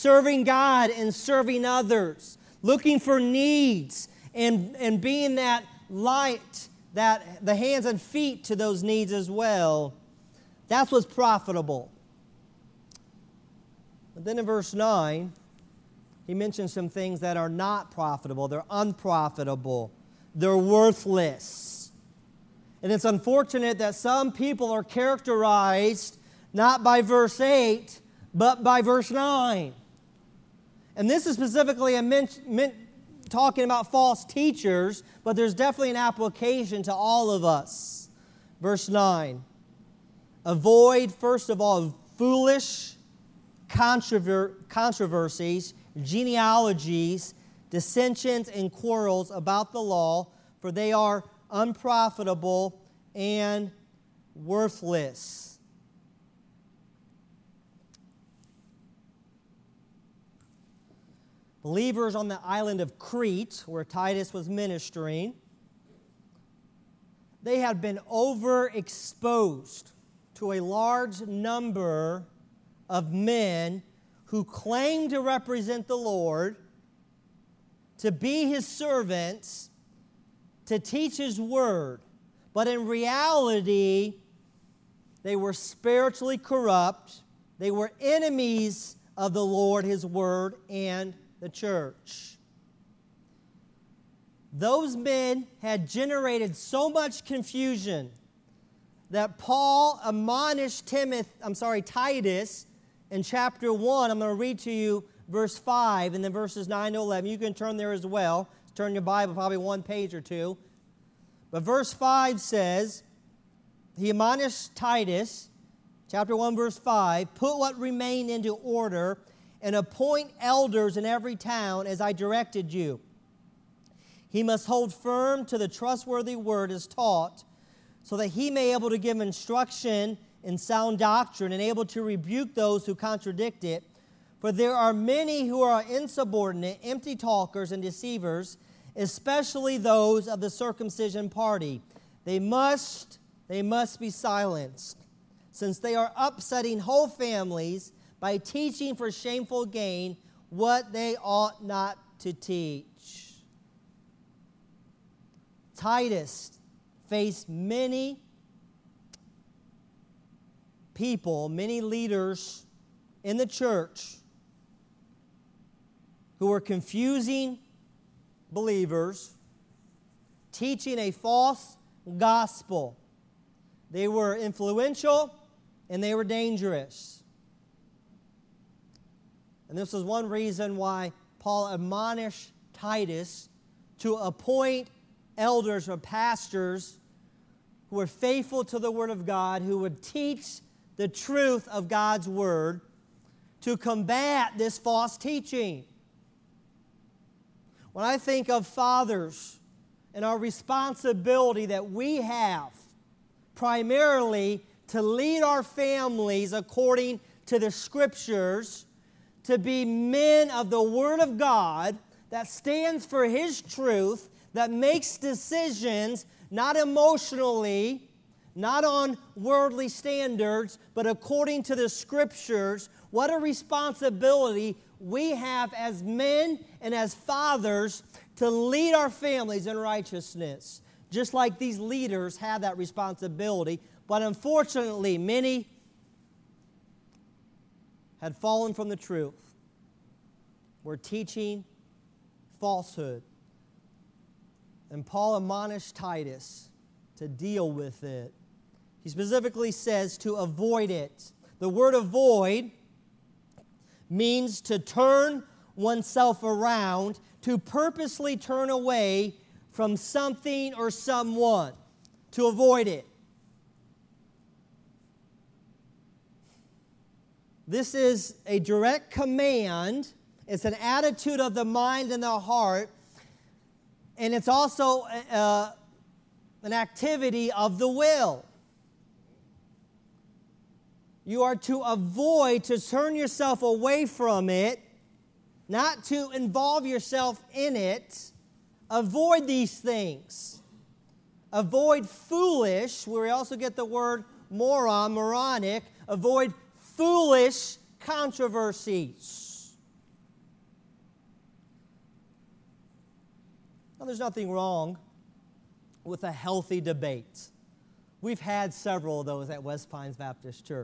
serving God and serving others, looking for needs and being that light, that the hands and feet to those needs as well. That's what's profitable. But then in verse 9, he mentions some things that are not profitable. They're unprofitable. They're worthless. And it's unfortunate that some people are characterized not by verse 8, but by verse 9. And this is specifically talking about false teachers, but there's definitely an application to all of us. Verse 9. Avoid, first of all, foolish controversies, genealogies, dissensions, and quarrels about the law, for they are unprofitable and worthless. Believers on the island of Crete, where Titus was ministering, they had been overexposed to a large number of men who claimed to represent the Lord, to be His servants, to teach His word. But in reality, they were spiritually corrupt. They were enemies of the Lord, His word, and the church. Those men had generated so much confusion that Paul admonished Titus in chapter 1. I'm going to read to you verse 5 and then verses 9 to 11. You can turn there as well. Turn your Bible probably one page or two. But verse 5 says, he admonished Titus, chapter 1, verse 5, put what remained into order and appoint elders in every town as I directed you. He must hold firm to the trustworthy word as taught, so that he may be able to give instruction in sound doctrine and able to rebuke those who contradict it. For there are many who are insubordinate, empty talkers, and deceivers, especially those of the circumcision party. They must be silenced, since they are upsetting whole families by teaching for shameful gain what they ought not to teach. Titus faced many people, many leaders in the church who were confusing believers, teaching a false gospel. They were influential and they were dangerous. And this is one reason why Paul admonished Titus to appoint elders or pastors who were faithful to the Word of God, who would teach the truth of God's Word to combat this false teaching. When I think of fathers and our responsibility that we have primarily to lead our families according to the Scriptures, to be men of the Word of God that stands for His truth, that makes decisions not emotionally, not on worldly standards, but according to the Scriptures. What a responsibility we have as men and as fathers to lead our families in righteousness, just like these leaders have that responsibility. But unfortunately, many had fallen from the truth, were teaching falsehood. And Paul admonished Titus to deal with it. He specifically says to avoid it. The word avoid means to turn oneself around, to purposely turn away from something or someone, to avoid it. This is a direct command. It's an attitude of the mind and the heart. And it's also an activity of the will. You are to avoid, to turn yourself away from it, not to involve yourself in it. Avoid these things. Avoid foolish, where we also get the word moronic. Avoid foolish controversies. Now, there's nothing wrong with a healthy debate. We've had several of those at West Pines Baptist Church.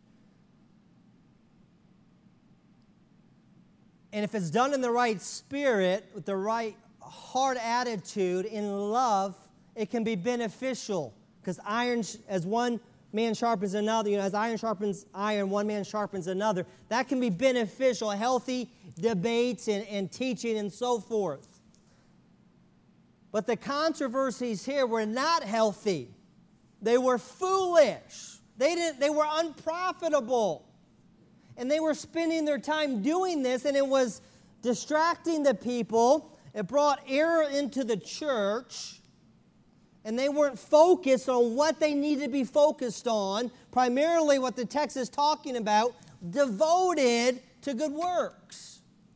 And if it's done in the right spirit, with the right heart attitude, in love, it can be beneficial. Because iron, as one man sharpens another, as iron sharpens iron, one man sharpens another. That can be beneficial, healthy debates and teaching and so forth. But the controversies here were not healthy. They were foolish. They were unprofitable. And they were spending their time doing this, and it was distracting the people. It brought error into the church. And they weren't focused on what they needed to be focused on, primarily what the text is talking about, devoted to good works.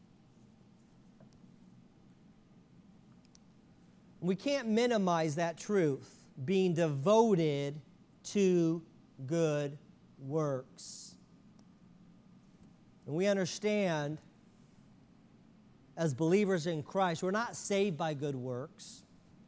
We can't minimize that truth, being devoted to good works. And we understand, as believers in Christ, we're not saved by good works.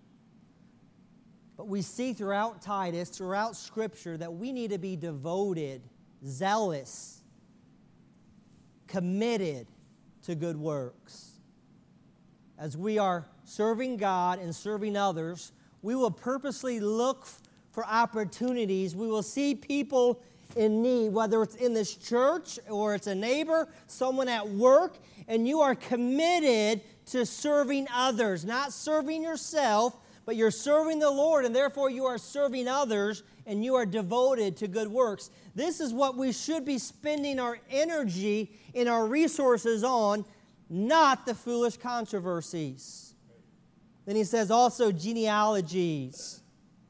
But we see throughout Titus, throughout Scripture, that we need to be devoted, zealous, committed to good works. As we are serving God and serving others, we will purposely look for opportunities. We will see people in need, whether it's in this church or it's a neighbor, someone at work, and you are committed to serving others, not serving yourself, but you're serving the Lord, and therefore you are serving others, and you are devoted to good works. This is what we should be spending our energy and our resources on, not the foolish controversies. Then he says also genealogies.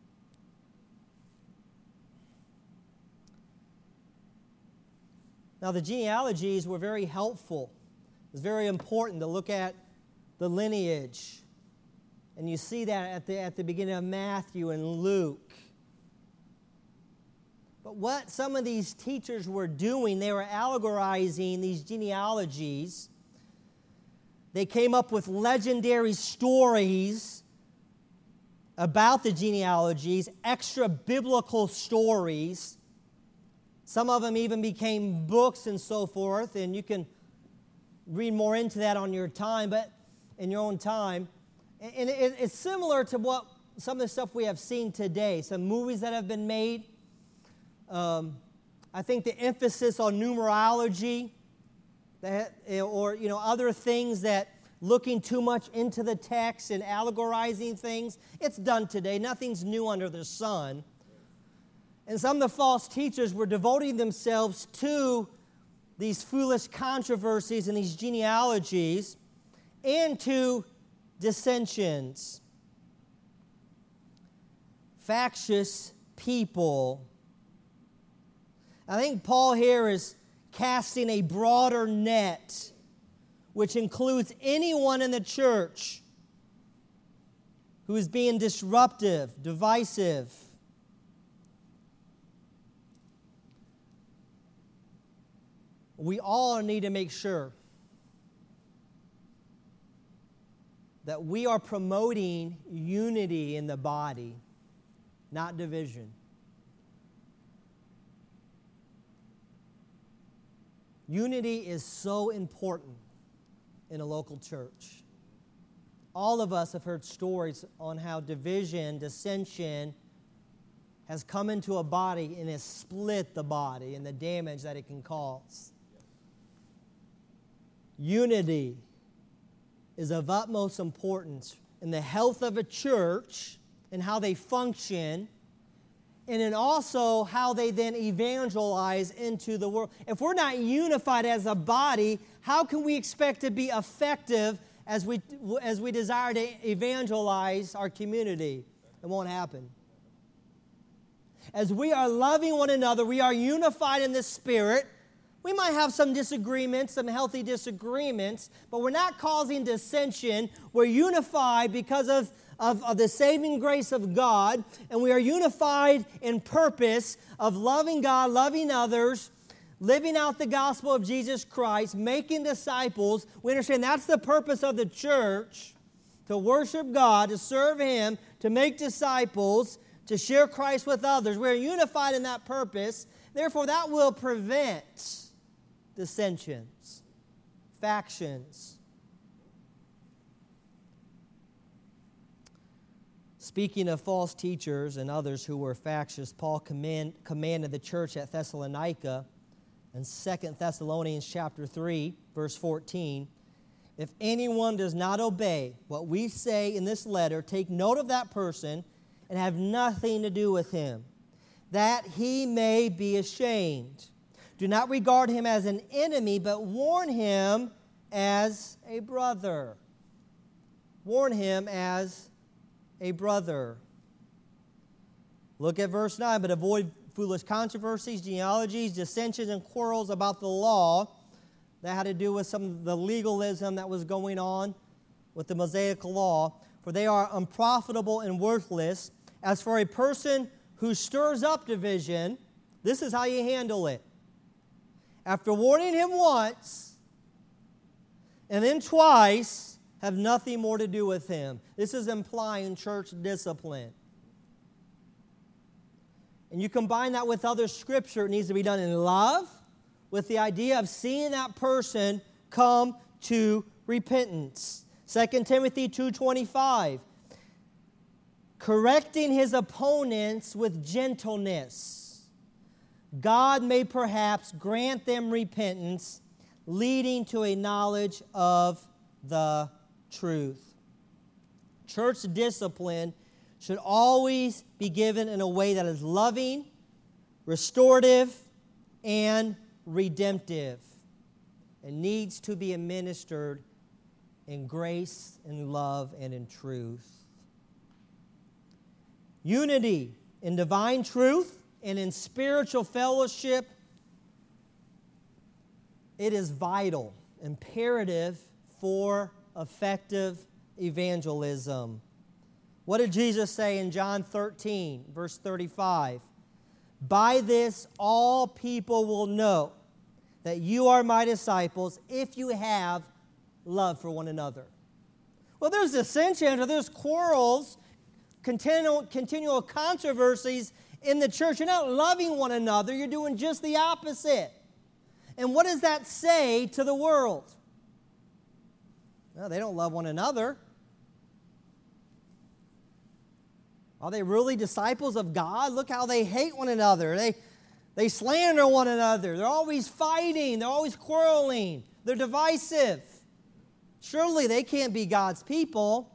Now the genealogies were very helpful. It's very important to look at the lineage. And you see that at the beginning of Matthew and Luke. But what some of these teachers were doing, they were allegorizing these genealogies. They came up with legendary stories about the genealogies, extra biblical stories. Some of them even became books and so forth, and you can read more into that on your time, but in your own time. And it's similar to what some of the stuff we have seen today, some movies that have been made. I think the emphasis on numerology, or other things that looking too much into the text and allegorizing things, it's done today. Nothing's new under the sun. And some of the false teachers were devoting themselves to these foolish controversies and these genealogies and to dissensions. Factious people. I think Paul here is casting a broader net, which includes anyone in the church who is being disruptive, divisive. We all need to make sure that we are promoting unity in the body, not division. Unity is so important in a local church. All of us have heard stories on how division, dissension has come into a body and has split the body and the damage that it can cause. Unity is of utmost importance in the health of a church and how they function, and in also how they then evangelize into the world. If we're not unified as a body, how can we expect to be effective as we desire to evangelize our community? It won't happen. As we are loving one another, we are unified in the Spirit. We might have some disagreements, some healthy disagreements, but we're not causing dissension. We're unified because of the saving grace of God, and we are unified in purpose of loving God, loving others, living out the gospel of Jesus Christ, making disciples. We understand that's the purpose of the church, to worship God, to serve Him, to make disciples, to share Christ with others. We're unified in that purpose. Therefore, that will prevent dissensions, factions. Speaking of false teachers and others who were factious, Paul commanded the church at Thessalonica in 2 Thessalonians chapter 3, verse 14, if anyone does not obey what we say in this letter, take note of that person and have nothing to do with him, that he may be ashamed. Do not regard him as an enemy, but warn him as a brother. Warn him as a brother. Look at verse 9. But avoid foolish controversies, genealogies, dissensions, and quarrels about the law. That had to do with some of the legalism that was going on with the Mosaic law. For they are unprofitable and worthless. As for a person who stirs up division, this is how you handle it. After warning him once, and then twice, have nothing more to do with him. This is implying church discipline. And you combine that with other scripture, it needs to be done in love, with the idea of seeing that person come to repentance. 2 Timothy 2:25, correcting his opponents with gentleness, God may perhaps grant them repentance, leading to a knowledge of the truth. Church discipline should always be given in a way that is loving, restorative, and redemptive. It needs to be administered in grace, in love, and in truth. Unity in divine truth and in spiritual fellowship, it is vital, imperative for effective evangelism. What did Jesus say in John 13, verse 35? By this all people will know that you are my disciples if you have love for one another. Well, there's dissension or there's quarrels, continual controversies in the church. You're not loving one another. You're doing just the opposite. And what does that say to the world? No, they don't love one another. Are they really disciples of God? Look how they hate one another. They slander one another. They're always fighting. They're always quarreling. They're divisive. Surely they can't be God's people.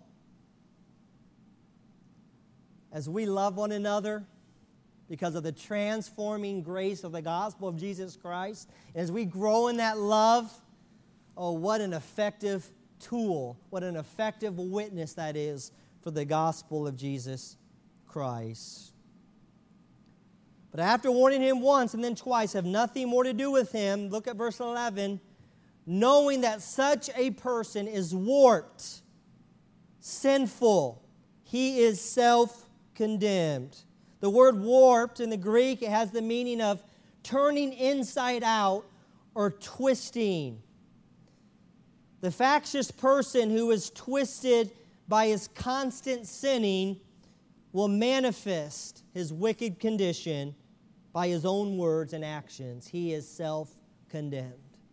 As we love one another because of the transforming grace of the gospel of Jesus Christ, as we grow in that love, oh, what an effective tool, what an effective witness that is for the gospel of Jesus Christ. But after warning him once and then twice, have nothing more to do with him, look at verse 11, knowing that such a person is warped, sinful, he is self-condemned. The word warped in the Greek, it has the meaning of turning inside out or twisting. The factious person who is twisted by his constant sinning will manifest his wicked condition by his own words and actions. He is self-condemned.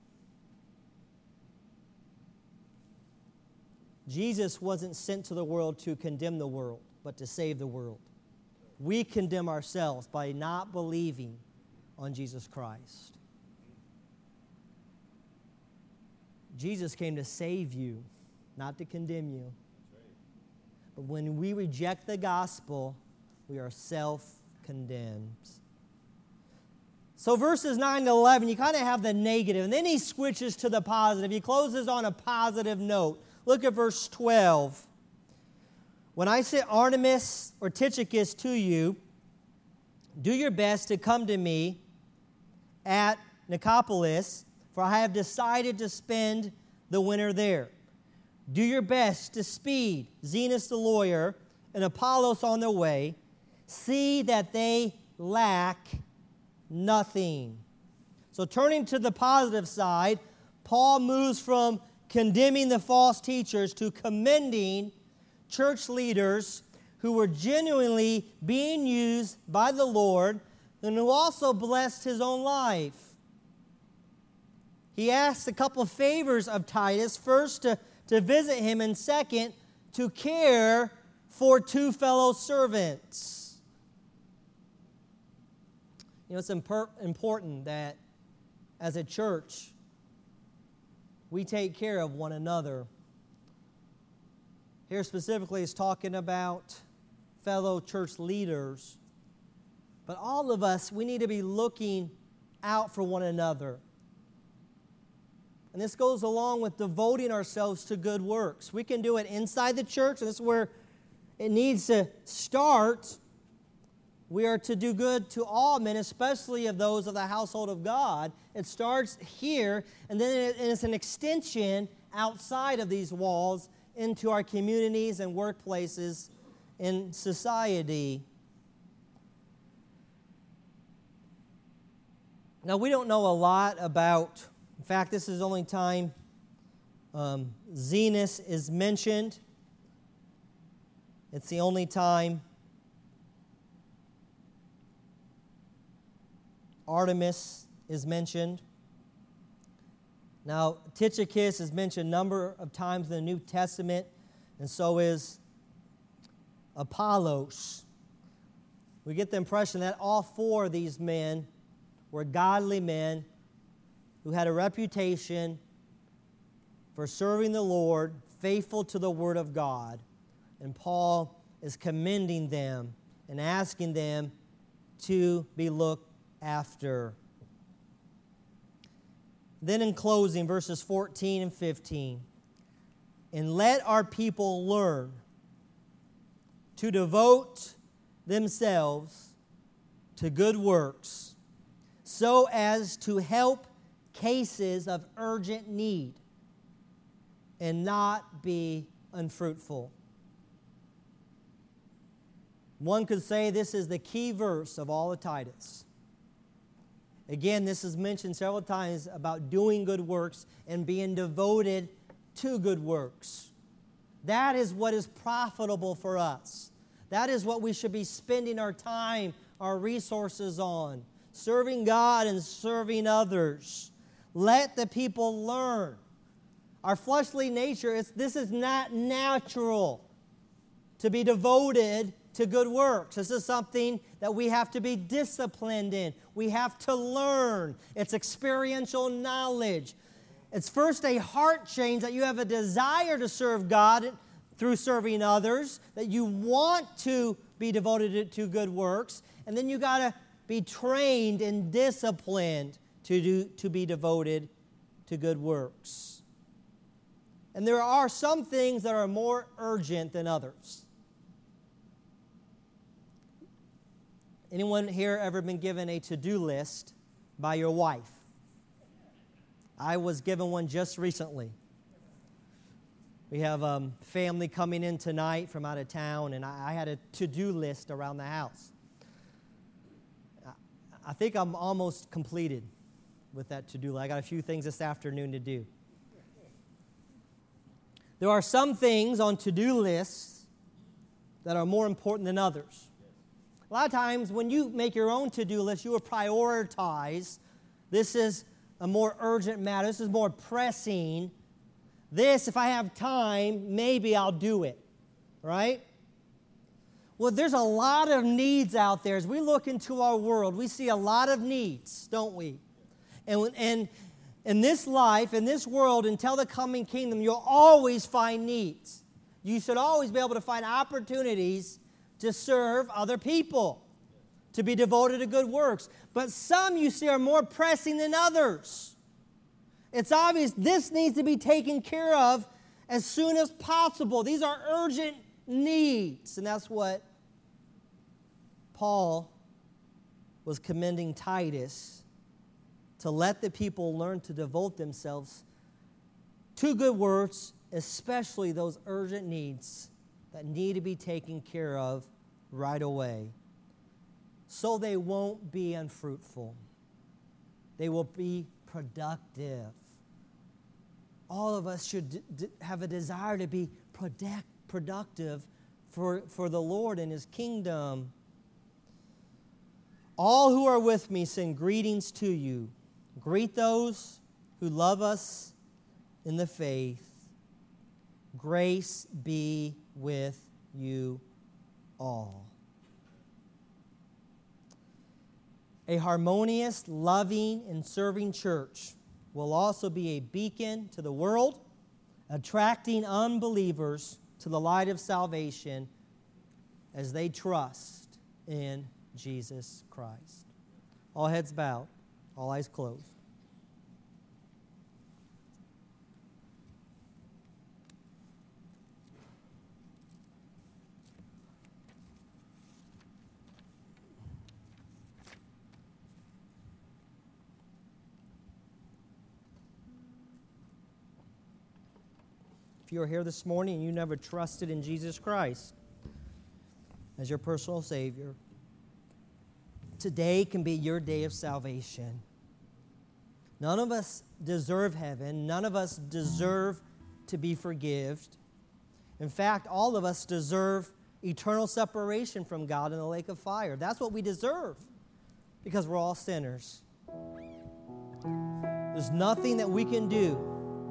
Jesus wasn't sent to the world to condemn the world, but to save the world. We condemn ourselves by not believing on Jesus Christ. Jesus came to save you, not to condemn you. But when we reject the gospel, we are self-condemned. So verses 9 to 11, you kind of have the negative, and then he switches to the positive. He closes on a positive note. Look at verse 12. When I send Artemas or Tychicus to you, do your best to come to me at Nicopolis, for I have decided to spend the winter there. Do your best to speed Zenas the lawyer and Apollos on their way. See that they lack nothing. So turning to the positive side, Paul moves from condemning the false teachers to commending church leaders who were genuinely being used by the Lord and who also blessed his own life. He asked a couple of favors of Titus. First, to visit him, and second, to care for two fellow servants. You know, it's important that as a church, we take care of one another. Here specifically is talking about fellow church leaders. But all of us, we need to be looking out for one another. And this goes along with devoting ourselves to good works. We can do it inside the church, and this is where it needs to start. We are to do good to all men, especially of those of the household of God. It starts here, and then it's an extension outside of these walls into our communities and workplaces in society. Now, we don't know a lot about, in fact, this is the only time Zenos is mentioned. It's the only time Artemis is mentioned. Now, Tychicus is mentioned a number of times in the New Testament, and so is Apollos. We get the impression that all four of these men were godly men who had a reputation for serving the Lord, faithful to the Word of God. And Paul is commending them and asking them to be looked after. Then in closing, verses 14 and 15, and let our people learn to devote themselves to good works so as to help cases of urgent need and not be unfruitful. One could say this is the key verse of all of Titus. Again, this is mentioned several times about doing good works and being devoted to good works. That is what is profitable for us. That is what we should be spending our time, our resources on, serving God and serving others. Let the people learn. Our fleshly nature, this is not natural to be devoted to good works. This is something that we have to be disciplined in. We have to learn. It's experiential knowledge. It's first a heart change that you have a desire to serve God through serving others, that you want to be devoted to good works, and then you got to be trained and disciplined to be devoted to good works. And there are some things that are more urgent than others. Anyone here ever been given a to-do list by your wife? I was given one just recently. We have family coming in tonight from out of town, and I had a to-do list around the house. I think I'm almost completed with that to-do list. I got a few things this afternoon to do. There are some things on to-do lists that are more important than others. A lot of times when you make your own to-do list, you will prioritize. This is a more urgent matter. This is more pressing. This, if I have time, maybe I'll do it, right? Well, there's a lot of needs out there. As we look into our world, we see a lot of needs, don't we? And in this life, in this world, until the coming kingdom, you'll always find needs. You should always be able to find opportunities to serve other people, to be devoted to good works. But some you see are more pressing than others. It's obvious this needs to be taken care of as soon as possible. These are urgent needs. And that's what Paul was commending Titus, to let the people learn to devote themselves to good works, especially those urgent needs that need to be taken care of right away, so they won't be unfruitful. They will be productive. All of us should have a desire to be productive for the Lord and His kingdom. All who are with me send greetings to you. Greet those who love us in the faith. Grace be with you all. A harmonious, loving, and serving church will also be a beacon to the world, attracting unbelievers to the light of salvation as they trust in Jesus Christ. All heads bowed, all eyes closed. If you are here this morning and you never trusted in Jesus Christ as your personal Savior, today can be your day of salvation. None of us deserve heaven. None of us deserve to be forgiven. In fact, all of us deserve eternal separation from God in the lake of fire. That's what we deserve because we're all sinners. There's nothing that we can do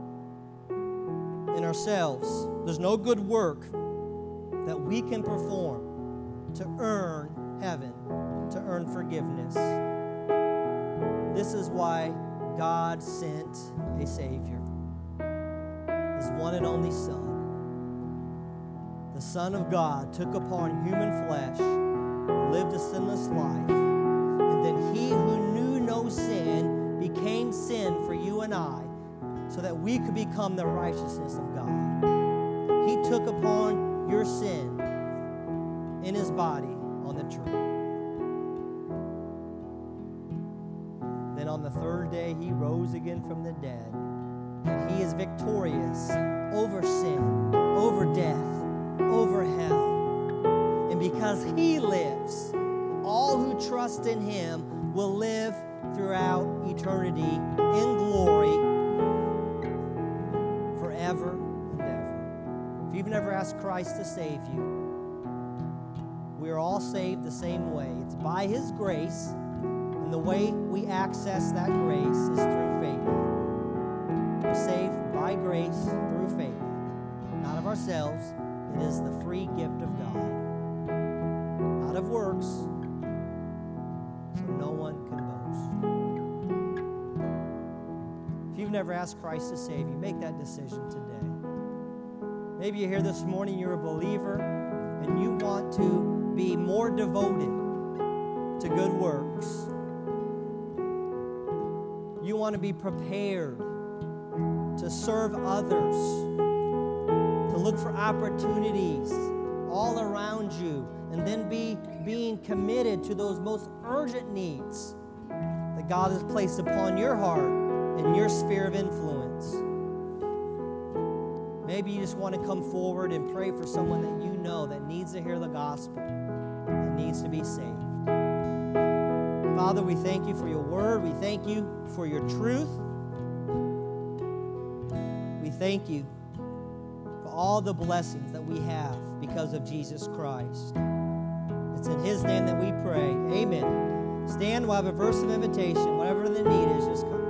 in ourselves. There's no good work that we can perform to earn heaven, to earn forgiveness. This is why God sent a Savior, His one and only Son. The Son of God took upon human flesh, lived a sinless life, and then He who knew no sin became sin for you and I, so that we could become the righteousness of God. He took upon your sin in His body on the tree. Then on the third day, He rose again from the dead. And He is victorious over sin, over death, over hell. And because He lives, all who trust in Him will live throughout eternity in glory forever and ever. If you've never asked Christ to save you, we are all saved the same way. It's by His grace, and the way we access that grace is through faith. We're saved by grace through faith, not of ourselves. It is the free gift of God, not of works, so no one can boast. If you've never asked Christ to save you, make that decision today. Maybe you're here this morning, you're a believer, and you want to be more devoted to good works. You want to be prepared to serve others, to look for opportunities all around you, and then being committed to those most urgent needs that God has placed upon your heart and your sphere of influence. Maybe you just want to come forward and pray for someone that you know that needs to hear the gospel, that needs to be saved. Father, we thank You for Your word. We thank You for Your truth. We thank You for all the blessings that we have because of Jesus Christ. It's in His name that we pray. Amen. Stand, we'll have a verse of invitation. Whatever the need is, just come.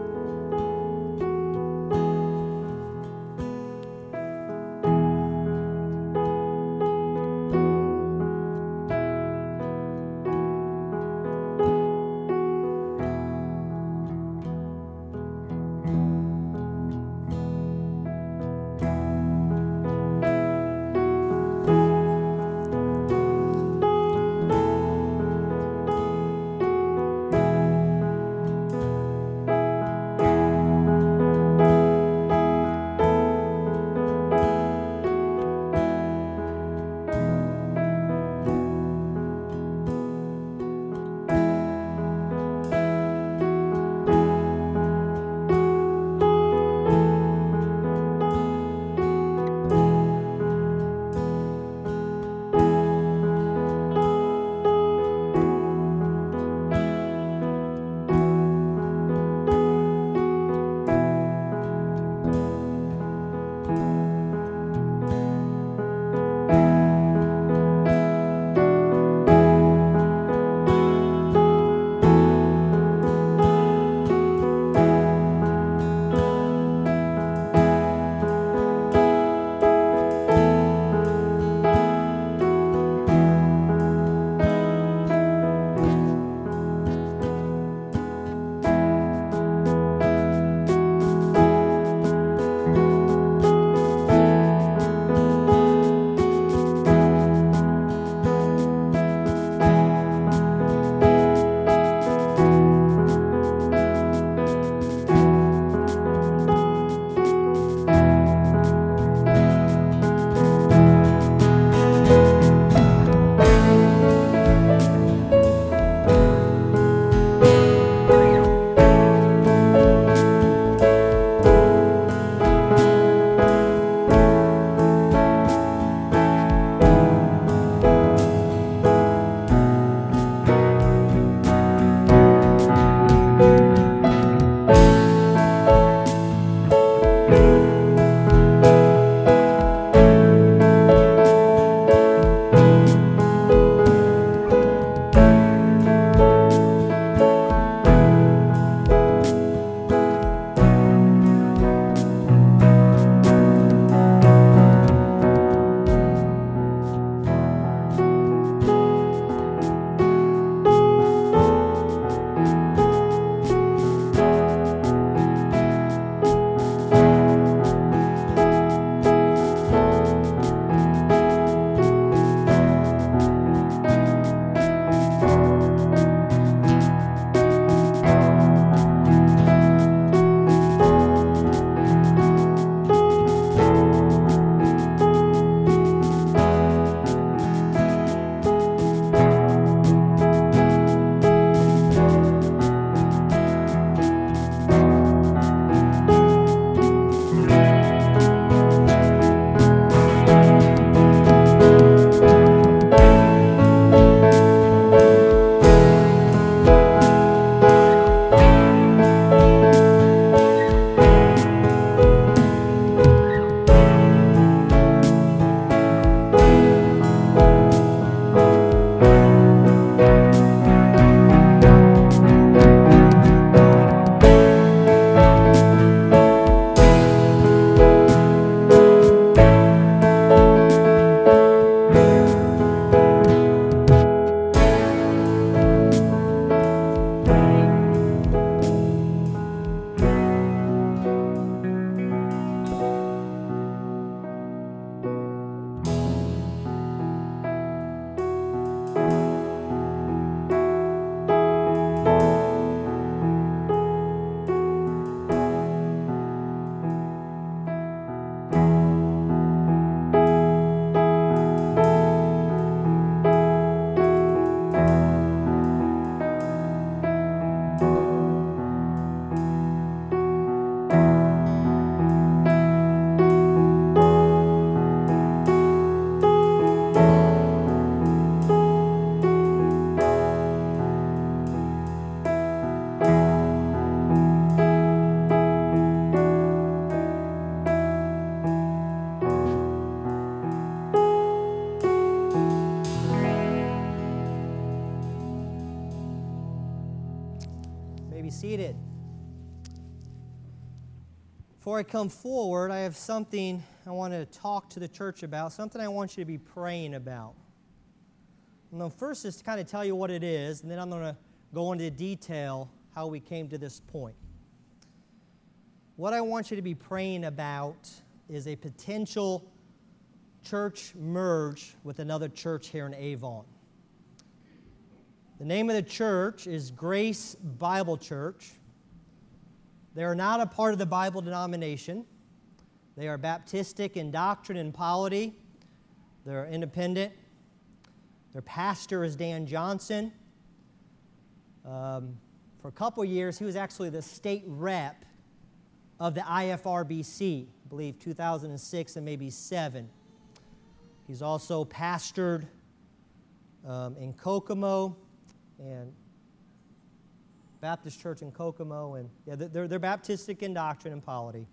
Before I come forward, I have something I want to talk to the church about, something I want you to be praying about. I'm going to first just kind of tell you what it is, and then I'm going to go into detail how we came to this point. What I want you to be praying about is a potential church merge with another church here in Avon. The name of the church is Grace Bible Church. They are not a part of the Bible denomination. They are Baptistic in doctrine and polity. They're independent. Their pastor is Dan Johnson. For a couple years, he was actually the state rep of the IFRBC, I believe 2006 and maybe 2007. He's also pastored in Kokomo and Baptist Church in Kokomo, and yeah, they're Baptistic in doctrine and polity.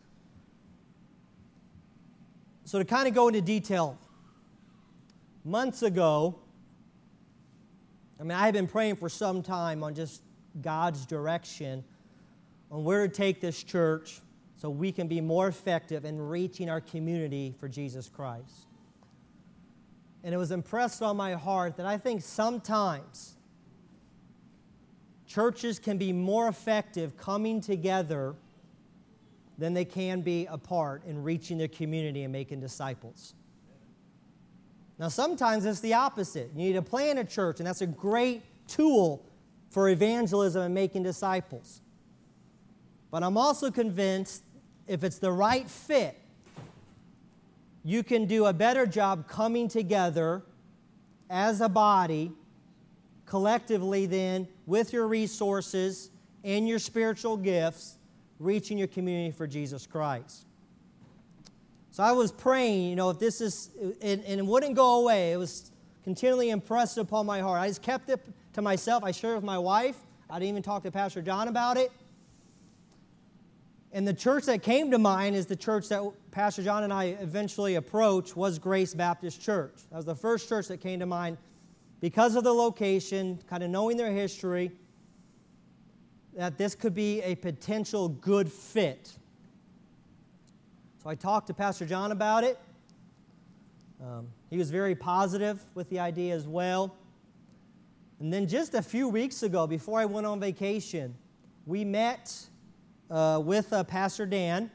So to kind of go into detail, months ago, I had been praying for some time on just God's direction on where to take this church so we can be more effective in reaching our community for Jesus Christ. And it was impressed on my heart that I think sometimes churches can be more effective coming together than they can be apart in reaching their community and making disciples. Now, sometimes it's the opposite. You need to plant a church, and that's a great tool for evangelism and making disciples. But I'm also convinced if it's the right fit, you can do a better job coming together as a body collectively then with your resources and your spiritual gifts, reaching your community for Jesus Christ. So I was praying, if this is, and it wouldn't go away. It was continually impressed upon my heart. I just kept it to myself. I shared it with my wife. I didn't even talk to Pastor John about it. And the church that came to mind is the church that Pastor John and I eventually approached was Grace Baptist Church. That was the first church that came to mind because of the location, kind of knowing their history, that this could be a potential good fit. So I talked to Pastor John about it. He was very positive with the idea as well. And then just a few weeks ago, before I went on vacation, we met with Pastor Dan,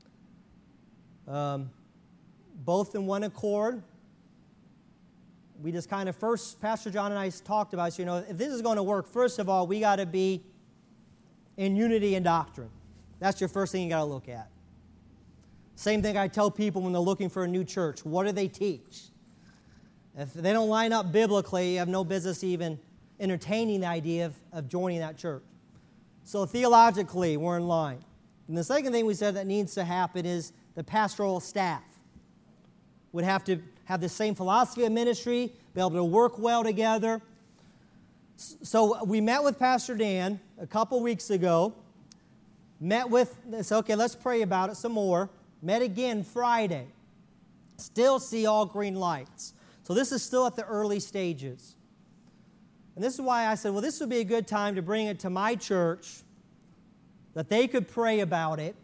both in one accord. We just kind of first, Pastor John and I talked about, if this is going to work, first of all, we got to be in unity in doctrine. That's your first thing you got to look at. Same thing I tell people when they're looking for a new church. What do they teach? If they don't line up biblically, you have no business even entertaining the idea of joining that church. So theologically, we're in line. And the second thing we said that needs to happen is the pastoral staff would have to have the same philosophy of ministry, be able to work well together. So we met with Pastor Dan a couple weeks ago, said, okay, let's pray about it some more. Met again Friday. Still see all green lights. So this is still at the early stages. And this is why I said, well, this would be a good time to bring it to my church, that they could pray about it.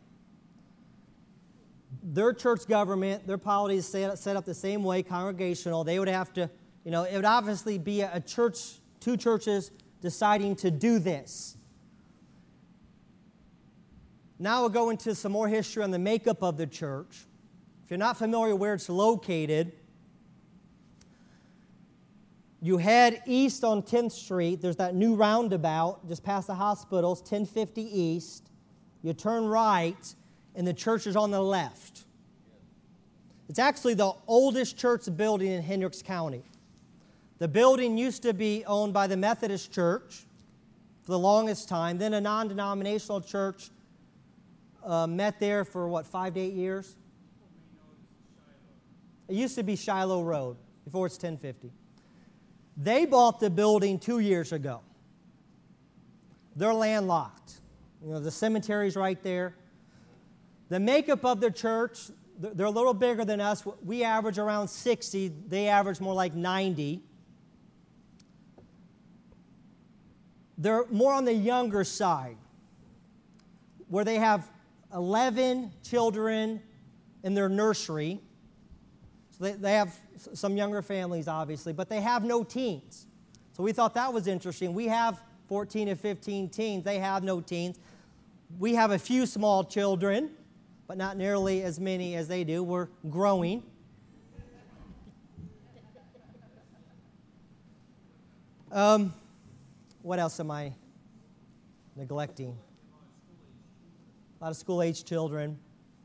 Their church government, their polity is set up the same way, congregational. They would have to, it would obviously be a church, two churches deciding to do this. Now we'll go into some more history on the makeup of the church. If you're not familiar where it's located, you head east on 10th Street. There's that new roundabout just past the hospitals, 1050 East. You turn right, and the church is on the left. It's actually the oldest church building in Hendricks County. The building used to be owned by the Methodist Church for the longest time. Then a non-denominational church met there for, 5 to 8 years? It used to be Shiloh Road before it's 1050. They bought the building 2 years ago. They're landlocked. The cemetery's right there. The makeup of the church, they're a little bigger than us. We average around 60. They average more like 90. They're more on the younger side, where they have 11 children in their nursery. So they have some younger families, obviously, but they have no teens. So we thought that was interesting. We have 14 to 15 teens. They have no teens. We have a few small children, but not nearly as many as they do. We're growing. What else am I neglecting? A lot of school-age children.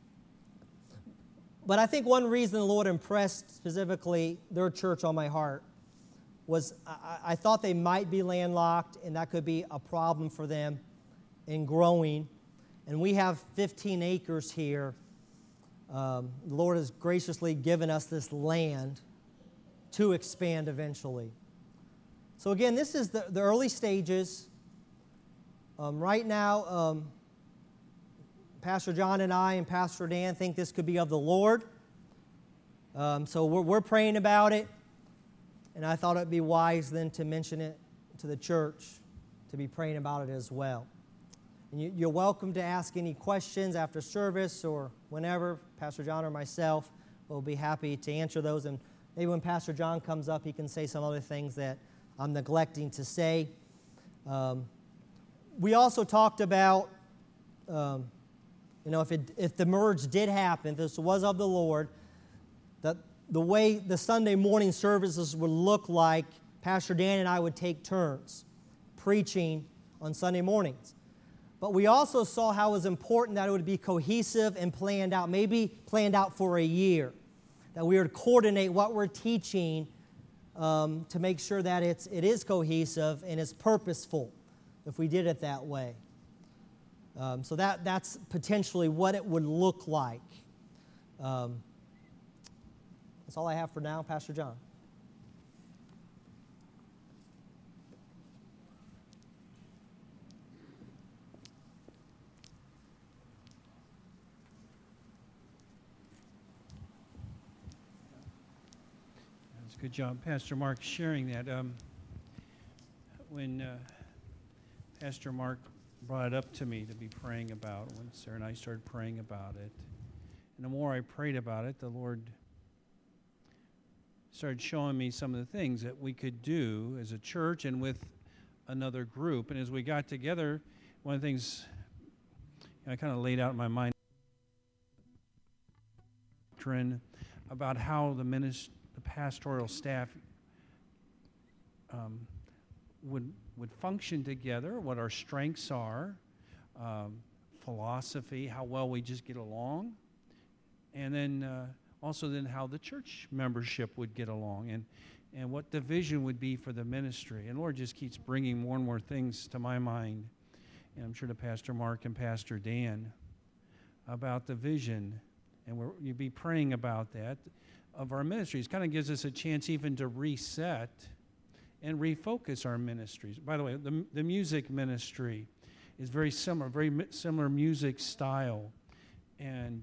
But I think one reason the Lord impressed specifically their church on my heart was I thought they might be landlocked, and that could be a problem for them in growing. And we have 15 acres here. The Lord has graciously given us this land to expand eventually. So again, this is the early stages. Right now, Pastor John and I and Pastor Dan think this could be of the Lord. So we're praying about it. And I thought it would be wise then to mention it to the church, to be praying about it as well. And you're welcome to ask any questions after service or whenever. Pastor John or myself will be happy to answer those. And maybe when Pastor John comes up, he can say some other things that I'm neglecting to say. We also talked about, if the merge did happen, if this was of the Lord, that the way the Sunday morning services would look like, Pastor Dan and I would take turns preaching on Sunday mornings. But we also saw how it was important that it would be cohesive and planned out, maybe planned out for a year, that we would coordinate what we're teaching to make sure that it is cohesive and is purposeful if we did it that way. So that's potentially what it would look like. That's all I have for now. Pastor John. That's a good job, Pastor Mark, sharing that. When Pastor Mark brought it up to me to be praying about, when Sarah and I started praying about it, and the more I prayed about it, the Lord started showing me some of the things that we could do as a church and with another group. And as we got together, one of the things I kind of laid out in my mind about how the pastoral staff would function together, what our strengths are, philosophy, how well we just get along, and then also then how the church membership would get along, and what the vision would be for the ministry. And Lord just keeps bringing more and more things to my mind, and I'm sure to Pastor Mark and Pastor Dan, about the vision, and you'll be praying about that, of our ministries. Kind of gives us a chance even to reset and refocus our ministries. By the way, the music ministry is very similar music style, and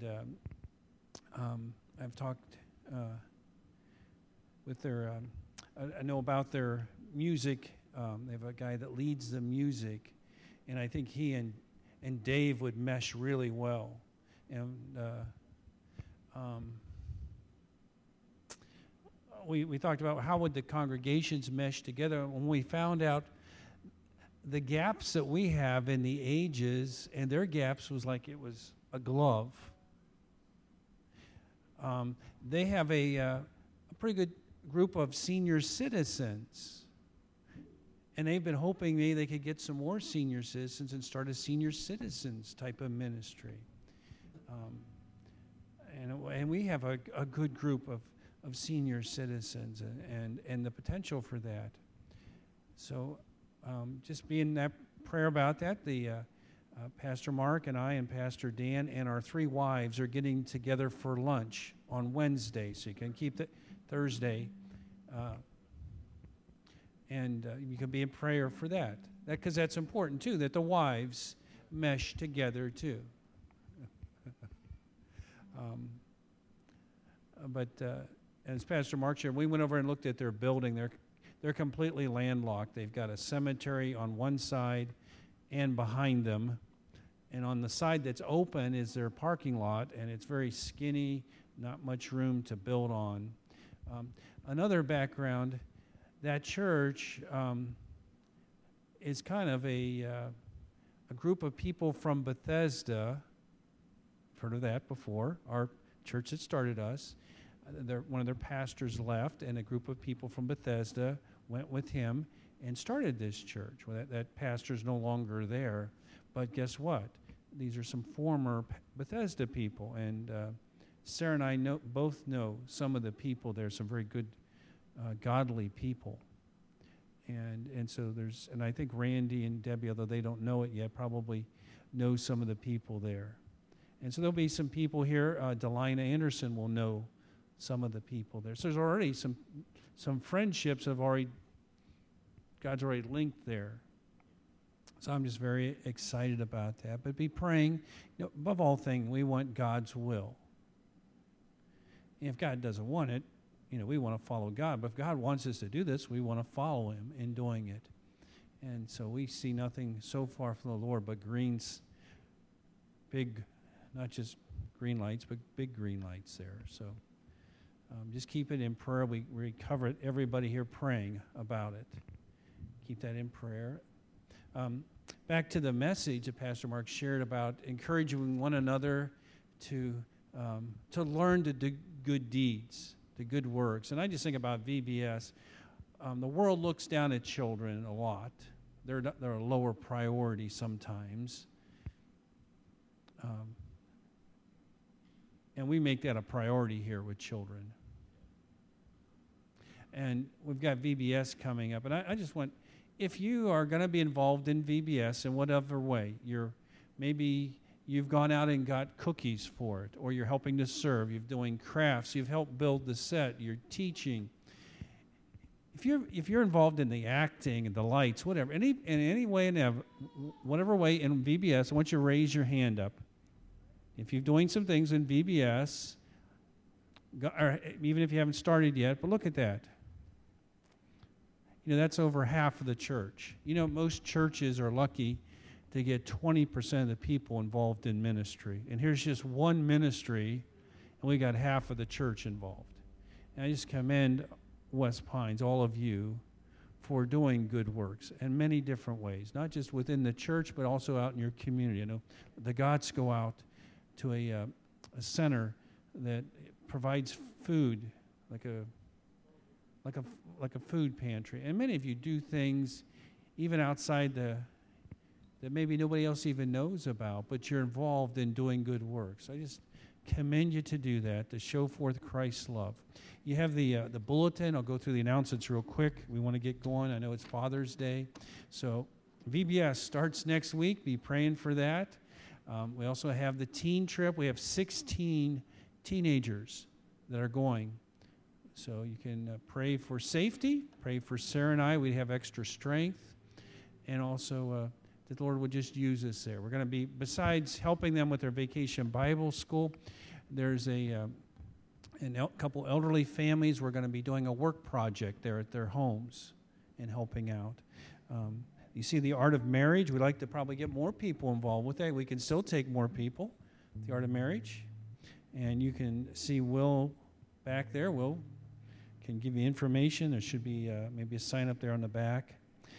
I've talked with their, I know about their music. They have a guy that leads the music, and I think he and Dave would mesh really well. And we talked about how would the congregations mesh together. When we found out the gaps that we have in the ages, and their gaps was like it was a glove. They have a pretty good group of senior citizens, and they've been hoping maybe they could get some more senior citizens and start a senior citizens type of ministry. And we have a good group of senior citizens and the potential for that. So just be in that prayer about that. The Pastor Mark and I and Pastor Dan and our 3 wives are getting together for lunch on Wednesday, so you can keep the Thursday, and you can be in prayer for that. Because that's important too, that the wives mesh together too. But as Pastor Mark shared, we went over and looked at their building. They're completely landlocked. They've got a cemetery on one side and behind them. And on the side that's open is their parking lot, and it's very skinny, not much room to build on. Another background, that church is kind of a group of people from Bethesda. Heard of that before? Our church that started us. One of their pastors left, and a group of people from Bethesda went with him and started this church. Well, that pastor's no longer there, but guess what? These are some former Bethesda people, and Sarah and I both know some of the people there, some very good, godly people. And so and I think Randy and Debbie, although they don't know it yet, probably know some of the people there. And so there'll be some people here. Delina Anderson will know some of the people there. So there's already some friendships God's already linked there. So I'm just very excited about that. But be praying, above all things, we want God's will. And if God doesn't want it, we want to follow God. But if God wants us to do this, we want to follow him in doing it. And so we see nothing so far from the Lord but big, not just green lights, but big green lights there. So just keep it in prayer. We cover it, everybody here praying about it. Keep that in prayer. Back to the message that Pastor Mark shared about encouraging one another to learn to do good deeds, the good works. And I just think about VBS. The world looks down at children a lot. They're a lower priority sometimes. And we make that a priority here with children. And we've got VBS coming up. And I just want, if you are going to be involved in VBS in whatever way, maybe you've gone out and got cookies for it, or you're helping to serve, you're doing crafts, you've helped build the set, you're teaching. If you're involved in the acting and the lights, whatever, in any way, whatever way in VBS, I want you to raise your hand up. If you're doing some things in VBS, or even if you haven't started yet, but look at that. That's over half of the church. Most churches are lucky to get 20% of the people involved in ministry. And here's just one ministry, and we got half of the church involved. And I just commend West Pines, all of you, for doing good works in many different ways, not just within the church, but also out in your community. The Gots go out to a center that provides food, like a food pantry. And many of you do things even outside that maybe nobody else even knows about, but you're involved in doing good works. I just commend you to do that, to show forth Christ's love. You have the bulletin. I'll go through the announcements real quick. We want to get going. I know it's Father's Day. So VBS starts next week. Be praying for that. We also have the teen trip. We have 16 teenagers that are going. So you can pray for safety, pray for Sarah and I. We have extra strength. And also that the Lord would just use us there. We're going to be, besides helping them with their vacation Bible school, there's a couple elderly families. We're going to be doing a work project there at their homes and helping out. You see the Art of Marriage. We'd like to probably get more people involved with that. We can still take more people, the Art of Marriage. And you can see Will back there. Will can give you information. There should be maybe a sign up there on the back.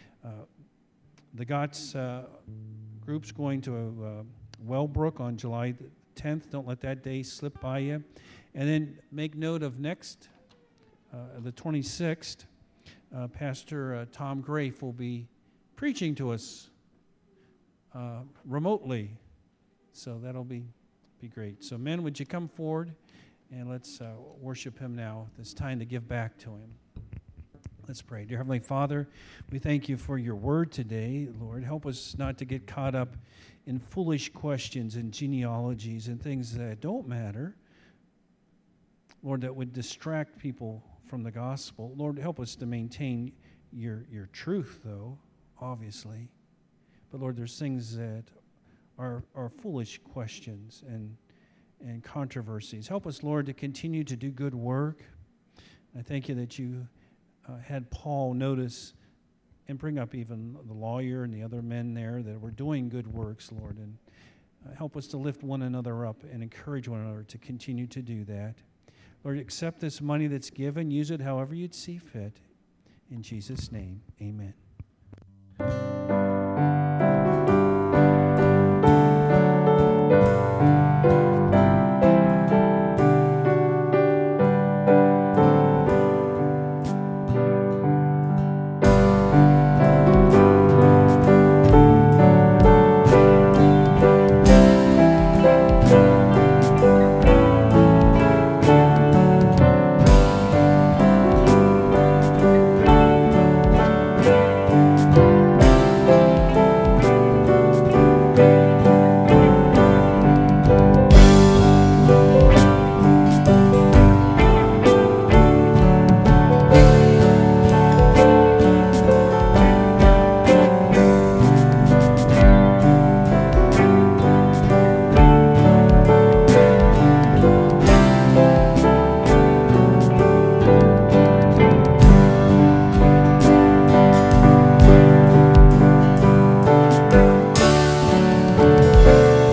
The GOTS group's going to Wellbrook on July 10th. Don't let that day slip by you. And then make note of next, the 26th, Pastor Tom Grafe will be preaching to us remotely. So that'll be great. So men, would you come forward and let's worship him now. It's time to give back to him. Let's pray. Dear Heavenly Father, we thank you for your word today, Lord. Help us not to get caught up in foolish questions and genealogies and things that don't matter, Lord, that would distract people from the gospel. Lord, help us to maintain your truth, though, obviously. But Lord, there's things that are foolish questions and controversies. Help us, Lord, to continue to do good work. I thank you that you had Paul notice and bring up even the lawyer and the other men there that were doing good works, Lord. And Help us to lift one another up and encourage one another to continue to do that. Lord, accept this money that's given. Use it however you'd see fit. In Jesus' name, amen.